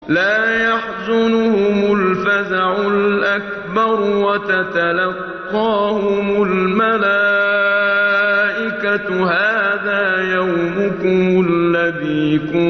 لا يحزنهم الفزع الأكبر وتتلقاهم الملائكة هذا يومكم الذي كنتم